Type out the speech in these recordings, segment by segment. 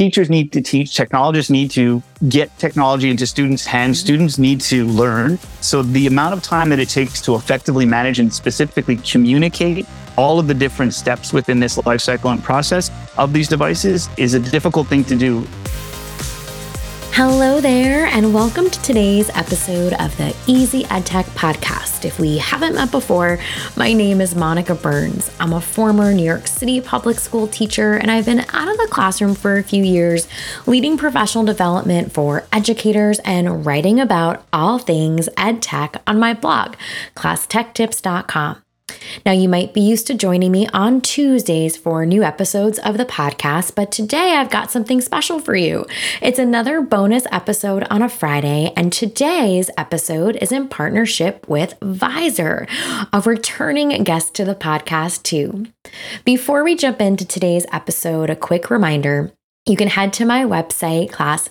teachers need to teach, technologists need to get technology into students' hands, students need to learn. So the amount of time that it takes to effectively manage and specifically communicate all of the different steps within this life cycle and process of these devices is a difficult thing to do. Hello there, and welcome to today's episode of the Easy EdTech podcast. If we haven't met before, my name is Monica Burns. I'm a former New York City public school teacher, and I've been out of the classroom for a few years, leading professional development for educators and writing about all things EdTech on my blog, ClassTechTips.com. Now, you might be used to joining me on Tuesdays for new episodes of the podcast, but today I've got something special for you. It's another bonus episode on a Friday, and today's episode is in partnership with Visor, a returning guest to the podcast too. Before we jump into today's episode, a quick reminder. You can head to my website,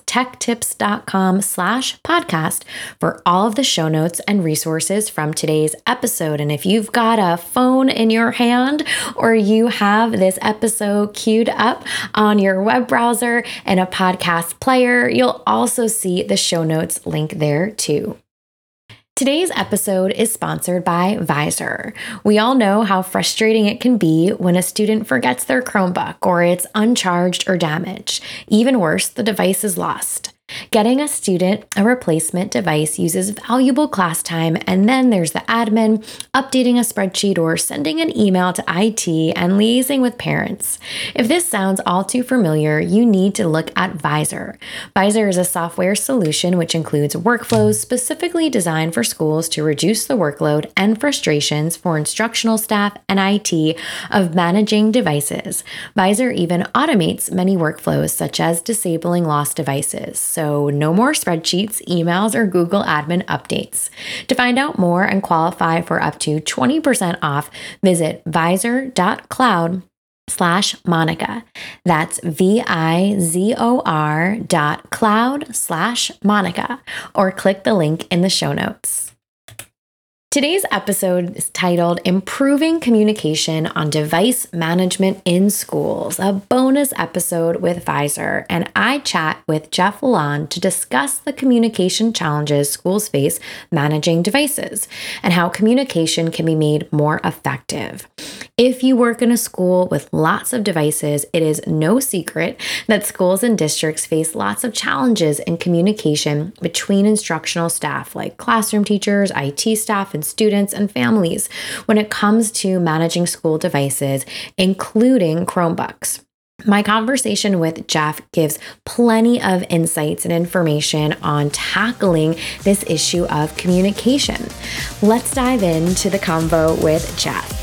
classtechtips.com/podcast for all of the show notes and resources from today's episode. And if you've got a phone in your hand or you have this episode queued up on your web browser and a podcast player, you'll also see the show notes link there too. Today's episode is sponsored by Visor. We all know how frustrating it can be when a student forgets their Chromebook or it's uncharged or damaged. Even worse, the device is lost. Getting a student a replacement device uses valuable class time, and then there's the admin, updating a spreadsheet or sending an email to IT and liaising with parents. If this sounds all too familiar, you need to look at Visor. Visor is a software solution which includes workflows specifically designed for schools to reduce the workload and frustrations for instructional staff and IT of managing devices. Visor even automates many workflows such as disabling lost devices. So no more spreadsheets, emails, or Google admin updates. To find out more and qualify for up to 20% off, visit visor.cloud/Monica. That's VIZOR.cloud/Monica, or click the link in the show notes. Today's episode is titled Improving Communication on Device Management in Schools, a bonus episode with Visor, and I chat with Jeff Lalonde to discuss the communication challenges schools face managing devices and how communication can be made more effective. If you work in a school with lots of devices, it is no secret that schools and districts face lots of challenges in communication between instructional staff like classroom teachers, IT staff, and students and families when it comes to managing school devices, including Chromebooks. My conversation with Jeff gives plenty of insights and information on tackling this issue of communication. Let's dive into the convo with Jeff.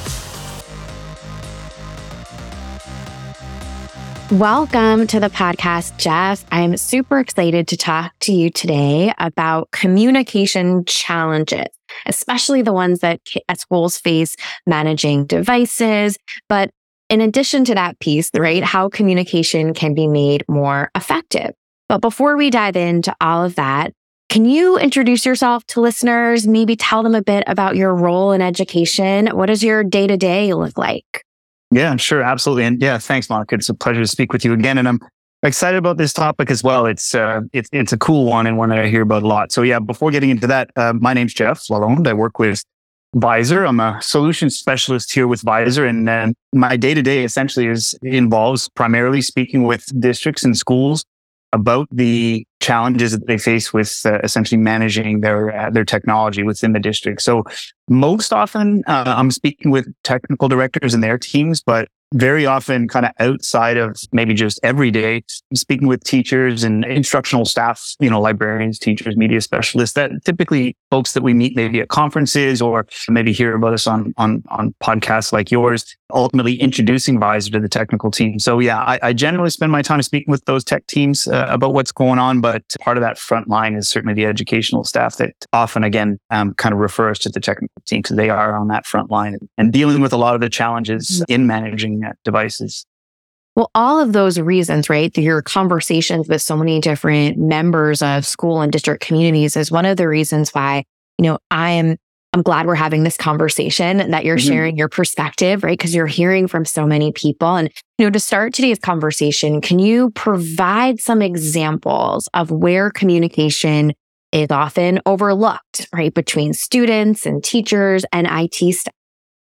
Welcome to the podcast, Jeff. I'm super excited to talk to you today about communication challenges, especially the ones that schools face managing devices. But in addition to that piece, right, how communication can be made more effective. But before we dive into all of that, can you introduce yourself to listeners? Maybe tell them a bit about your role in education. What does your day-to-day look like? Yeah, sure. Absolutely. And yeah, thanks, Monica. It's a pleasure to speak with you again. And I'm excited about this topic as well. It's a cool one and one that I hear about a lot. So yeah, before getting into that, my name's Jeff Lalonde. I work with Visor. I'm a solutions specialist here with Visor. And my day-to-day essentially involves primarily speaking with districts and schools about the challenges that they face with essentially managing their technology within the district. So most often I'm speaking with technical directors and their teams, but very often kind of outside of maybe just every day, speaking with teachers and instructional staff, librarians, teachers, media specialists, that typically folks that we meet maybe at conferences or maybe hear about us on podcasts like yours, ultimately introducing Visor to the technical team. So yeah, I generally spend my time speaking with those tech teams about what's going on, but part of that front line is certainly the educational staff that often, again, kind of refer us to the technical team because they are on that front line and dealing with a lot of the challenges in managing devices. Well, all of those reasons, right? Your conversations with so many different members of school and district communities is one of the reasons why, I am I'm glad we're having this conversation, that you're sharing your perspective, right? Because you're hearing from so many people. And, to start today's conversation, can you provide some examples of where communication is often overlooked, right? Between students and teachers and IT staff?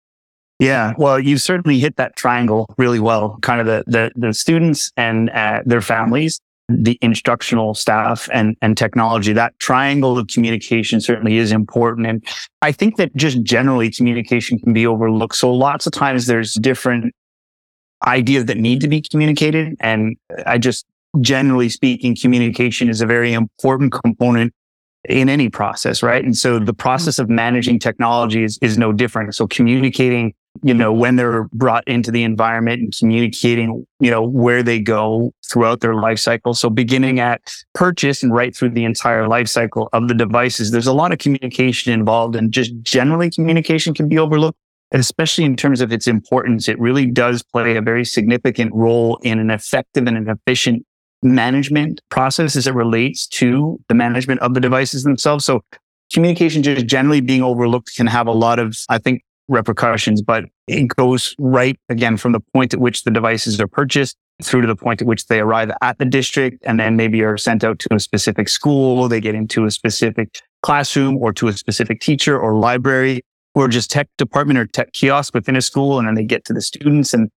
Yeah, well, you certainly hit that triangle really well, kind of the students and their families, the instructional staff and technology. That triangle of communication certainly is important. And I think that just generally communication can be overlooked. So lots of times there's different ideas that need to be communicated. And generally speaking, communication is a very important component in any process, right? And so the process of managing technology is no different. So communicating, when they're brought into the environment and communicating, where they go throughout their life cycle. So beginning at purchase and right through the entire life cycle of the devices, there's a lot of communication involved, and just generally communication can be overlooked. And especially in terms of its importance, it really does play a very significant role in an effective and an efficient management process as it relates to the management of the devices themselves. So communication just generally being overlooked can have a lot of, I think, repercussions, but it goes right again from the point at which the devices are purchased through to the point at which they arrive at the district and then maybe are sent out to a specific school. They get into a specific classroom or to a specific teacher or library or just tech department or tech kiosk within a school. And then they get to the students and,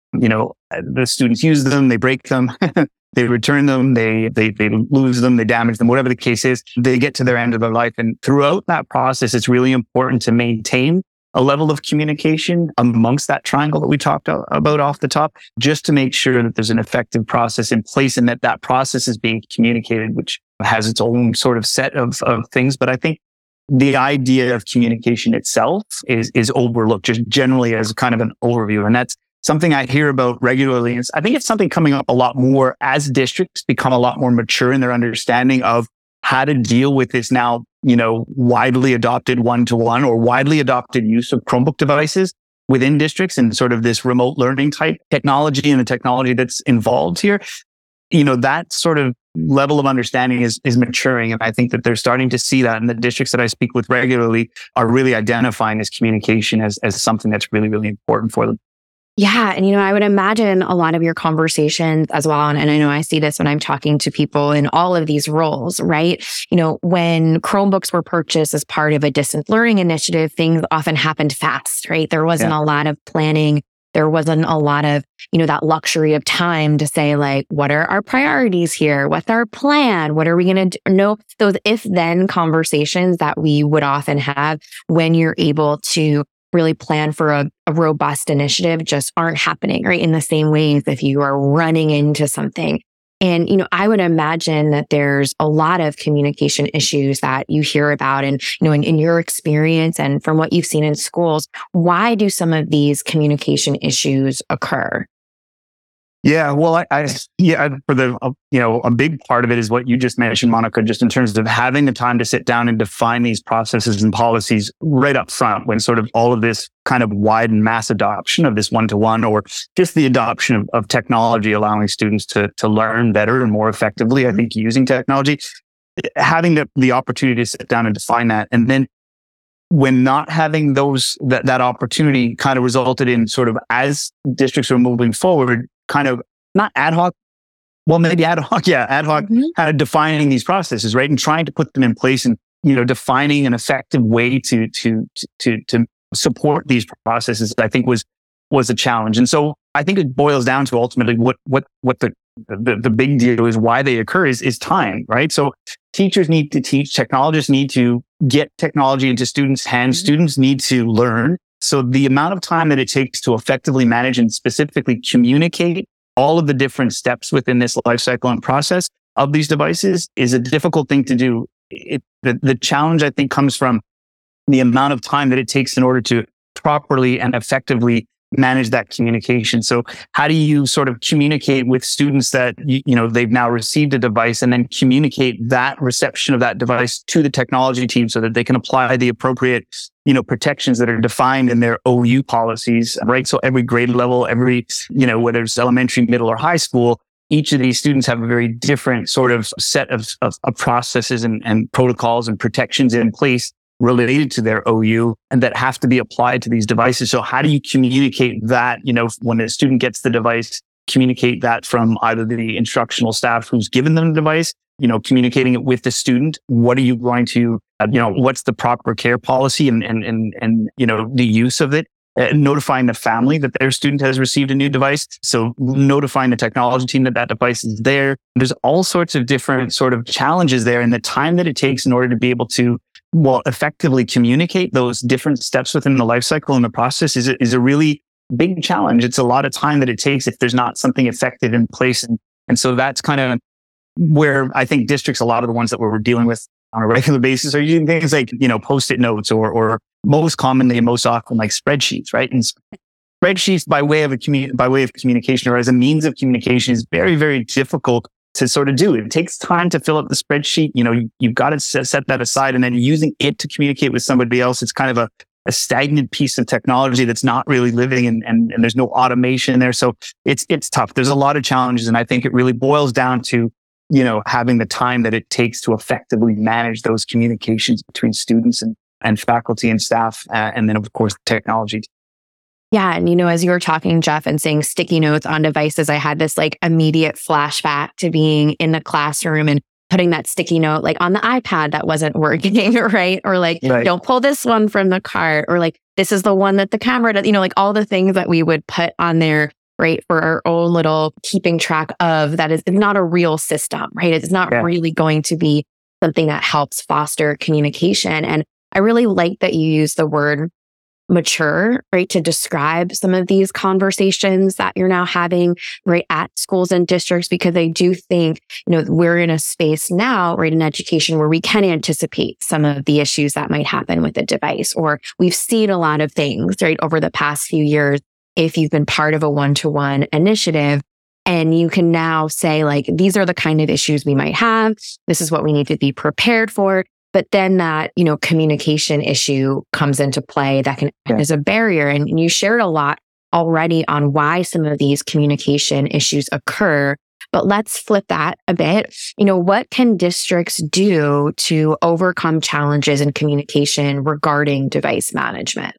the students use them, they break them. They return them, they lose them, they damage them, whatever the case is, they get to their end of their life. And throughout that process, it's really important to maintain a level of communication amongst that triangle that we talked about off the top, just to make sure that there's an effective process in place and that process is being communicated, which has its own sort of set of things. But I think the idea of communication itself is overlooked just generally as kind of an overview. And that's something I hear about regularly. And I think it's something coming up a lot more as districts become a lot more mature in their understanding of how to deal with this now, widely adopted one-to-one or widely adopted use of Chromebook devices within districts and sort of this remote learning type technology and the technology that's involved here. That sort of level of understanding is maturing. And I think that they're starting to see that. And the districts that I speak with regularly are really identifying this communication as something that's really, really important for them. Yeah. And, I would imagine a lot of your conversations as well. And I know I see this when I'm talking to people in all of these roles, right? When Chromebooks were purchased as part of a distance learning initiative, things often happened fast, right? There wasn't a lot of planning. There wasn't a lot of, that luxury of time to say, like, what are our priorities here? What's our plan? What are we going to do? No, those if-then conversations that we would often have when you're able to really plan for a robust initiative just aren't happening, right? In the same way as if you are running into something. And, I would imagine that there's a lot of communication issues that you hear about and, in your experience and from what you've seen in schools, why do some of these communication issues occur? Yeah, well, for a big part of it is what you just mentioned, Monica, just in terms of having the time to sit down and define these processes and policies right up front when sort of all of this kind of wide and mass adoption of this one-to-one or just the adoption of technology, allowing students to learn better and more effectively, I think, using technology, having the opportunity to sit down and define that. And then when not having that opportunity kind of resulted in sort of as districts are moving forward, kind of not ad hoc, well, maybe ad hoc, kind of defining these processes, right? And trying to put them in place and, defining an effective way to support these processes, I think was a challenge. And so I think it boils down to ultimately what the big deal is, why they occur is time, right? So teachers need to teach, technologists need to get technology into students' hands, students need to learn. So the amount of time that it takes to effectively manage and specifically communicate all of the different steps within this life cycle and process of these devices is a difficult thing to do. The challenge, I think, comes from the amount of time that it takes in order to properly and effectively manage that communication. So how do you sort of communicate with students that, they've now received a device and then communicate that reception of that device to the technology team so that they can apply the appropriate, protections that are defined in their OU policies, right? So every grade level, whether it's elementary, middle, or high school, each of these students have a very different sort of set of processes and protocols and protections in place related to their OU and that have to be applied to these devices. So how do you communicate that, when a student gets the device, communicate that from either the instructional staff who's given them the device, communicating it with the student? What are you going to, what's the proper care policy and the use of it? Notifying the family that their student has received a new device. So notifying the technology team that device is there. There's all sorts of different sort of challenges there, and the time that it takes in order to be able to, effectively communicate those different steps within the life cycle and the process is a really big challenge. It's a lot of time that it takes if there's not something effective in place. And so that's kind of where I think districts, a lot of the ones that we're dealing with on a regular basis, are using things like, Post-it notes or most commonly and most often like spreadsheets, right? And spreadsheets by way of communication or as a means of communication is very, very difficult to sort of do. It takes time to fill up the spreadsheet. You've got to set that aside, and then using it to communicate with somebody else. It's kind of a stagnant piece of technology that's not really living and there's no automation there. So it's tough. There's a lot of challenges. And I think it really boils down to, having the time that it takes to effectively manage those communications between students and faculty and staff. And then of course, the technology. Yeah. And, as you were talking, Jeff, and saying sticky notes on devices, I had this like immediate flashback to being in the classroom and putting that sticky note like on the iPad that wasn't working, right? Or like, right. Don't pull this one from the cart, or like, this is the one that the camera does, like all the things that we would put on there, right? For our own little keeping track of that is not a real system, right? It's not really going to be something that helps foster communication. And I really like that you use the word mature, right, to describe some of these conversations that you're now having, right, at schools and districts, because I do think, we're in a space now, right, in education where we can anticipate some of the issues that might happen with a device, or we've seen a lot of things, right, over the past few years. If you've been part of a one-to-one initiative, and you can now say, like, these are the kind of issues we might have. This is what we need to be prepared for. But then that, communication issue comes into play that can act as a barrier. And you shared a lot already on why some of these communication issues occur. But let's flip that a bit. What can districts do to overcome challenges in communication regarding device management?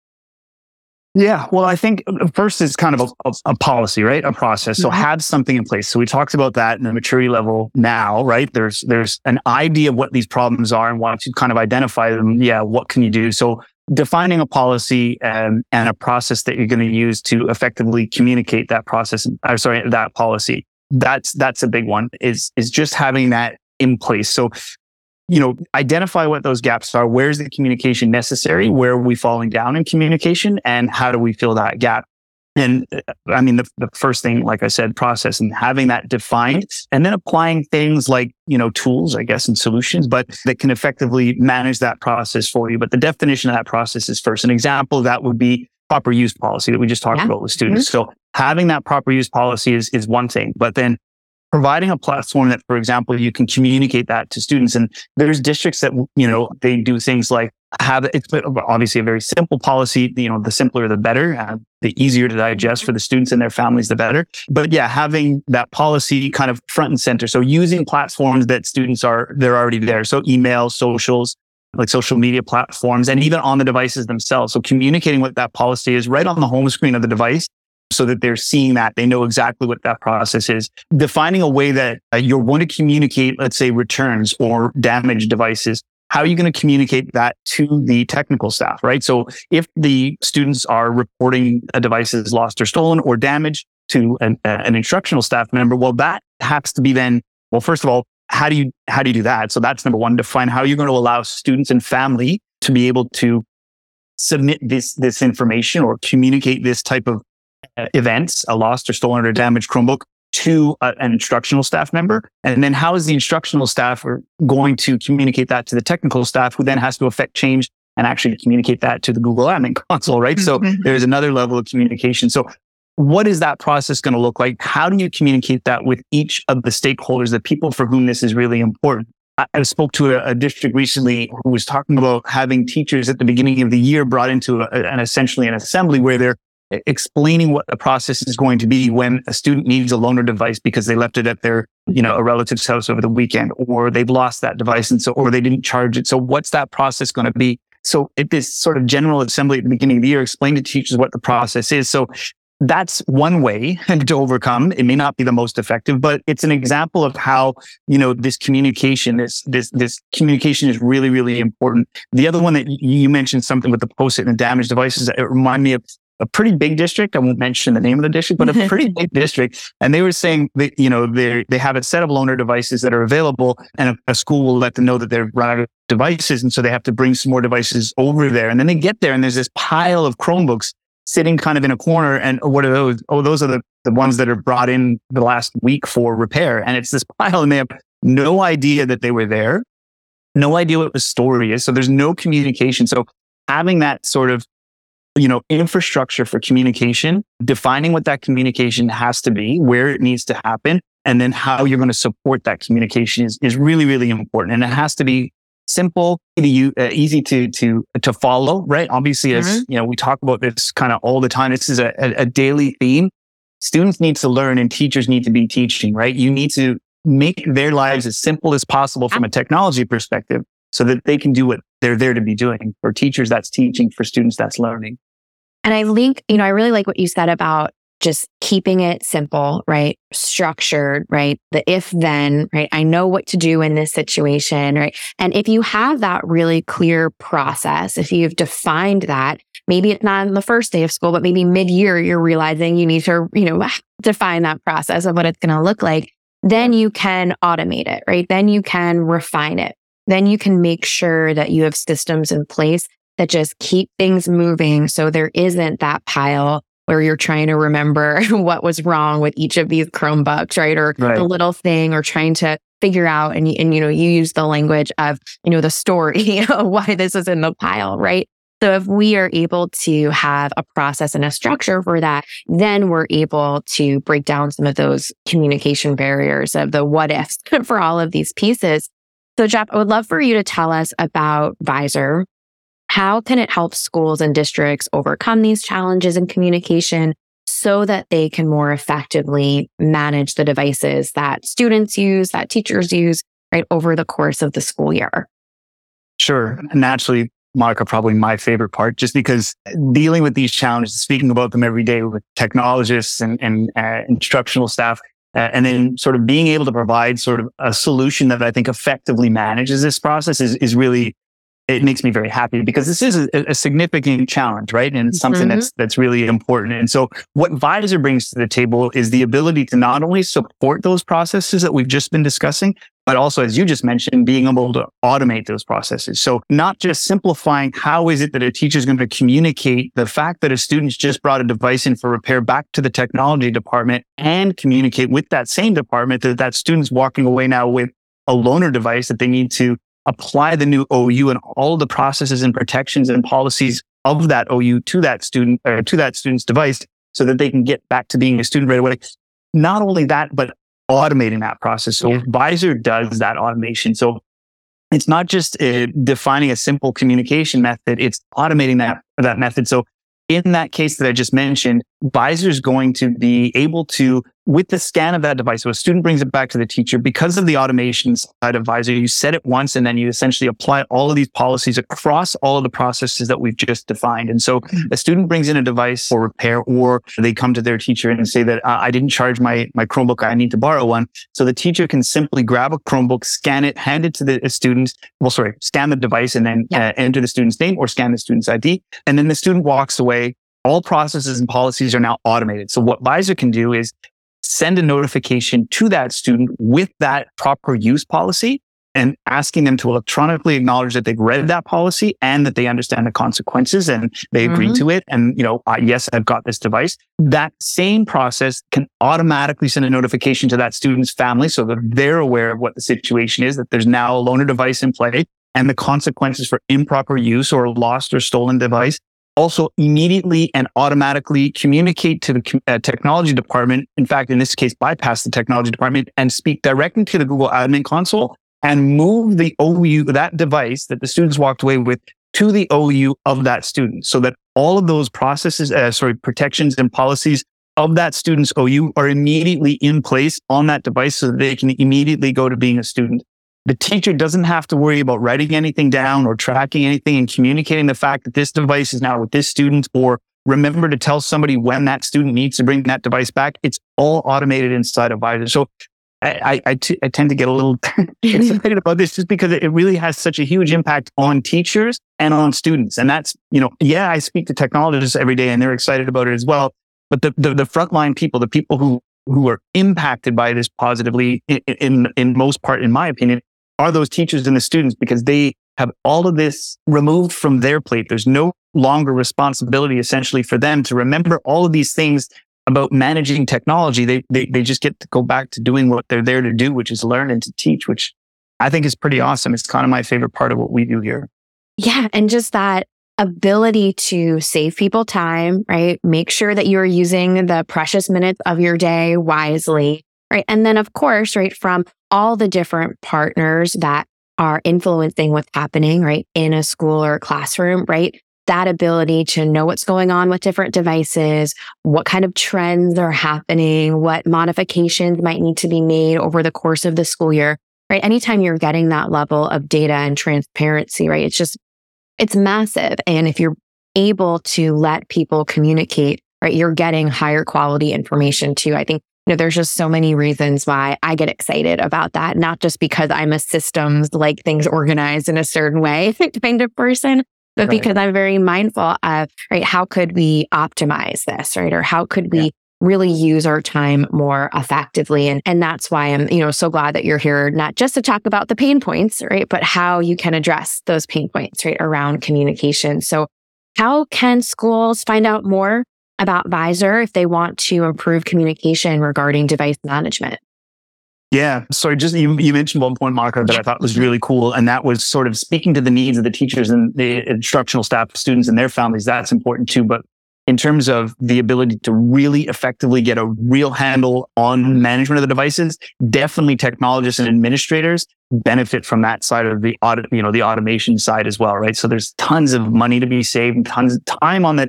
Yeah, well, I think first is kind of a policy, right? A process. So have something in place. So we talked about that in the maturity level now, right? There's an idea of what these problems are, and once you kind of identify them, what can you do? So defining a policy and a process that you're going to use to effectively communicate that that policy. That's a big one, is just having that in place. So identify what those gaps are. Where's the communication necessary? Where are we falling down in communication? And how do we fill that gap? And I mean, the first thing, like I said, process and having that defined, and then applying things like, tools, I guess, and solutions, but that can effectively manage that process for you. But the definition of that process is first. An example of that would be proper use policy that we just talked about with students. So having that proper use policy is one thing, but then providing a platform that, for example, you can communicate that to students. And there's districts that, they do things like it's obviously a very simple policy. The simpler, the better, the easier to digest for the students and their families, the better. But having that policy kind of front and center. So using platforms that students they're already there. So email, socials, like social media platforms, and even on the devices themselves. So communicating what that policy is right on the home screen of the device, so that they're seeing that, they know exactly what that process is. Defining a way that you're going to communicate, let's say, returns or damaged devices. How are you going to communicate that to the technical staff, right? So if the students are reporting a device is lost or stolen or damaged to an instructional staff member, well, that has to be then, well, first of all, how do you do that? So that's number one, define how you're going to allow students and family to be able to submit this information or communicate this type of events, a lost or stolen or damaged Chromebook, to an instructional staff member. And then how is the instructional staff going to communicate that to the technical staff, who then has to affect change and actually communicate that to the Google Admin Console, right? So there's another level of communication. So what is that process going to look like? How do you communicate that with each of the stakeholders, the people for whom this is really important? I spoke to a district recently who was talking about having teachers at the beginning of the year brought into essentially an assembly where they're explaining what the process is going to be when a student needs a loaner device because they left it at their, a relative's house over the weekend, or they've lost that device or they didn't charge it. So what's that process going to be? So at this sort of general assembly at the beginning of the year, explain to teachers what the process is. So that's one way to overcome. It may not be the most effective, but it's an example of how, this communication, this communication is really, really important. The other one that you mentioned, something with the Post-it and damaged devices, it reminded me of a pretty big district. I won't mention the name of the district, but a pretty big district. And they were saying that, they have a set of loaner devices that are available, and a school will let them know that they're run out of devices. And so they have to bring some more devices over there. And then they get there and there's this pile of Chromebooks sitting kind of in a corner. And what are those? Oh, those are the ones that are brought in the last week for repair. And it's this pile, and they have no idea that they were there, no idea what the story is. So there's no communication. So having that sort of, infrastructure for communication, defining what that communication has to be, where it needs to happen, and then how you're going to support that communication is really, really important. And it has to be simple, easy to follow, right? Obviously, as we talk about this kind of all the time, this is a daily theme. Students need to learn and teachers need to be teaching, right? You need to make their lives as simple as possible from a technology perspective so that they can do what they're there to be doing. For teachers, that's teaching. For students, that's learning. And I think, I really like what you said about just keeping it simple, right? Structured, right? The if then, right? I know what to do in this situation, right? And if you have that really clear process, if you've defined that, maybe it's not on the first day of school, but maybe mid-year, you're realizing you need to, define that process of what it's going to look like, then you can automate it, right? Then you can refine it. Then you can make sure that you have systems in place that just keep things moving. So there isn't that pile where you're trying to remember what was wrong with each of these Chromebooks, right? Or the little thing, or trying to figure out, and you use the language of, the story of why this is in the pile, right? So if we are able to have a process and a structure for that, then we're able to break down some of those communication barriers of the what ifs for all of these pieces. So Jeff, I would love for you to tell us about Visor. How can it help schools and districts overcome these challenges in communication so that they can more effectively manage the devices that students use, that teachers use, right, over the course of the school year? Sure. Naturally, Monica, probably my favorite part, just because dealing with these challenges, speaking about them every day with technologists and instructional staff, and then sort of being able to provide sort of a solution that I think effectively manages this process is really, it makes me very happy, because this is a significant challenge, right? And it's something that's really important. And so what Visor brings to the table is the ability to not only support those processes that we've just been discussing, but also, as you just mentioned, being able to automate those processes. So not just simplifying how is it that a teacher is going to communicate the fact that a student's just brought a device in for repair back to the technology department, and communicate with that same department that student's walking away now with a loaner device, that they need to apply the new OU and all the processes and protections and policies of that OU to that student, or to that student's device, so that they can get back to being a student right away. Not only that, but automating that process. So Visor does that automation. So it's not just defining a simple communication method, it's automating that method. So in that case that I just mentioned, Visor is going to be able to, with the scan of that device, so a student brings it back to the teacher, because of the automation side of Visor, you set it once and then you essentially apply all of these policies across all of the processes that we've just defined. And so a student brings in a device for repair, or they come to their teacher and say that I didn't charge my Chromebook, I need to borrow one. So the teacher can simply grab a Chromebook, scan it, hand it to the student, scan the device and then enter the student's name or scan the student's ID. And then the student walks away. All processes and policies are now automated. So what Visor can do is send a notification to that student with that proper use policy, and asking them to electronically acknowledge that they've read that policy and that they understand the consequences and they agree to it. And, yes, I've got this device. That same process can automatically send a notification to that student's family, so that they're aware of what the situation is, that there's now a loaner device in play, and the consequences for improper use or lost or stolen device. Also immediately and automatically communicate to the technology department. In fact, in this case, bypass the technology department and speak directly to the Google Admin Console and move the OU, that device that the students walked away with, to the OU of that student, so that all of those processes, protections and policies of that student's OU are immediately in place on that device so that they can immediately go to being a student. The teacher doesn't have to worry about writing anything down or tracking anything and communicating the fact that this device is now with this student, or remember to tell somebody when that student needs to bring that device back. It's all automated inside of Visor. So I tend to get a little excited about this just because it really has such a huge impact on teachers and on students. And that's, I speak to technologists every day and they're excited about it as well. But the frontline people, the people who are impacted by this positively in most part, in my opinion, are those teachers and the students, because they have all of this removed from their plate. There's no longer responsibility essentially for them to remember all of these things about managing technology. They just get to go back to doing what they're there to do, which is learn and to teach, which I think is pretty awesome. It's kind of my favorite part of what we do here. Yeah. And just that ability to save people time, right? Make sure that you're using the precious minutes of your day wisely, right? And then of course, right, from all the different partners that are influencing what's happening, right, in a school or a classroom, right? That ability to know what's going on with different devices, what kind of trends are happening, what modifications might need to be made over the course of the school year, right? Anytime you're getting that level of data and transparency, right? It's massive. And if you're able to let people communicate, right, you're getting higher quality information too. I think, there's just so many reasons why I get excited about that, not just because I'm a systems, like things organized in a certain way kind of person, but because I'm very mindful of, right, how could we optimize this, right? Or how could we really use our time more effectively? And that's why I'm, so glad that you're here, not just to talk about the pain points, right? But how you can address those pain points, right, around communication. So how can schools find out more about Visor if they want to improve communication regarding device management? Yeah. Sorry, just you mentioned one point, Monica, that I thought was really cool. And that was sort of speaking to the needs of the teachers and the instructional staff, students and their families. That's important too. But in terms of the ability to really effectively get a real handle on management of the devices, definitely technologists and administrators benefit from that side of the the automation side as well, right? So there's tons of money to be saved and tons of time on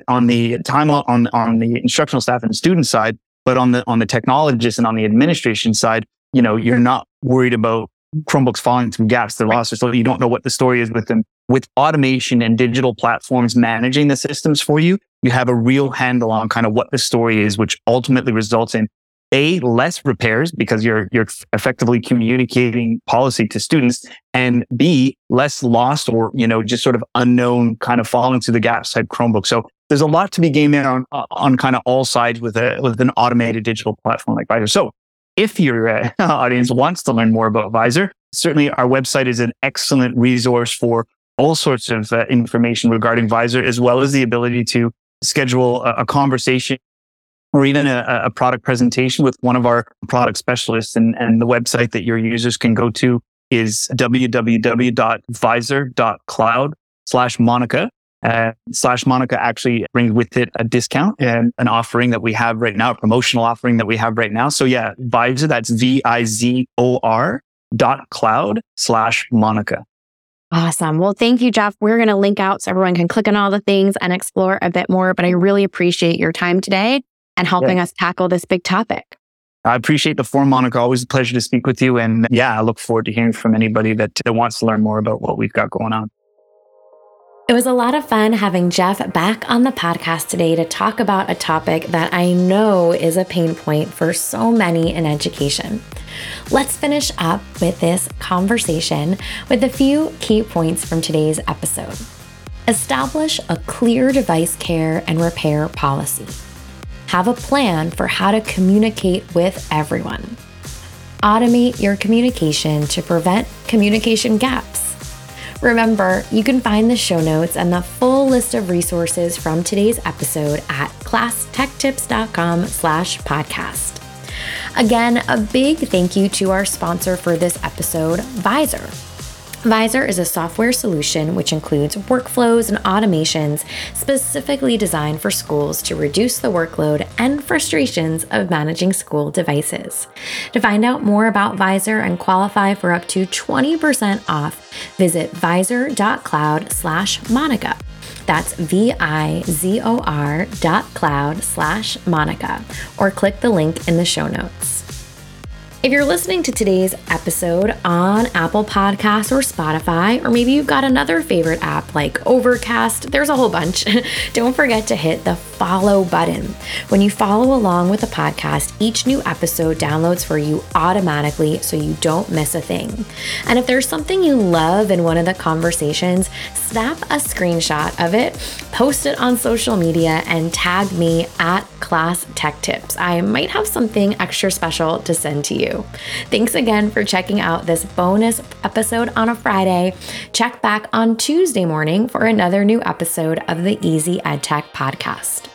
the instructional staff and student side, but on the technologists and on the administration side, you're not worried about Chromebooks falling through gaps. They're lost, or so you don't know what the story is with them. With automation and digital platforms managing the systems for you, you have a real handle on kind of what the story is, which ultimately results in less repairs because you're effectively communicating policy to students, and B, less lost or, just sort of unknown kind of falling through the gaps type Chromebook. So there's a lot to be gained there on kind of all sides with an automated digital platform like Visor. So if your audience wants to learn more about Visor, certainly our website is an excellent resource for all sorts of information regarding Visor, as well as the ability to schedule a conversation or even a product presentation with one of our product specialists. And the website that your users can go to is www.visor.cloud/Monica. /Monica actually brings with it a discount and an offering that we have right now, a promotional offering that we have right now. So yeah, Visor, that's VIZOR.cloud/Monica. Awesome. Well, thank you, Jeff. We're going to link out so everyone can click on all the things and explore a bit more. But I really appreciate your time today and helping us tackle this big topic. I appreciate the forum, Monica. Always a pleasure to speak with you. And I look forward to hearing from anybody that wants to learn more about what we've got going on. It was a lot of fun having Jeff back on the podcast today to talk about a topic that I know is a pain point for so many in education. Let's finish up with this conversation with a few key points from today's episode. Establish a clear device care and repair policy. Have a plan for how to communicate with everyone. Automate your communication to prevent communication gaps. Remember, you can find the show notes and the full list of resources from today's episode at classtechtips.com/podcast. Again, a big thank you to our sponsor for this episode, Visor. Visor is a software solution which includes workflows and automations specifically designed for schools to reduce the workload and frustrations of managing school devices. To find out more about Visor and qualify for up to 20% off, visit visor.cloud/Monica. That's vizor.cloud/Monica, or click the link in the show notes. If you're listening to today's episode on Apple Podcasts or Spotify, or maybe you've got another favorite app like Overcast, there's a whole bunch. Don't forget to hit the follow button. When you follow along with the podcast, each new episode downloads for you automatically so you don't miss a thing. And if there's something you love in one of the conversations, snap a screenshot of it, post it on social media, and tag me at Class Tech Tips. I might have something extra special to send to you. Thanks again for checking out this bonus episode on a Friday. Check back on Tuesday morning for another new episode of the Easy EdTech podcast.